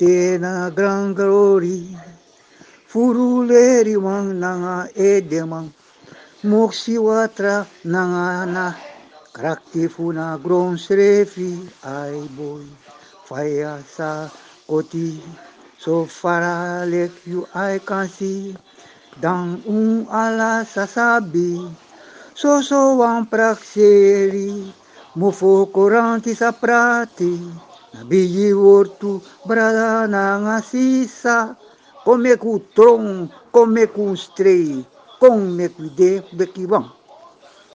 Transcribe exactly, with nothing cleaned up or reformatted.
te na gran glori, furuleri mang nanga edemang, moksi watra nanga na, krakti funa gron srefi ai boy, faya sa koti, so far like you I can see, dan un ala sasabi, so so wan prakseri, mufo koranti sa prati, nabiji wortu brada na nga sisa, come ku trong, come ku strei, come ku de bekiwang.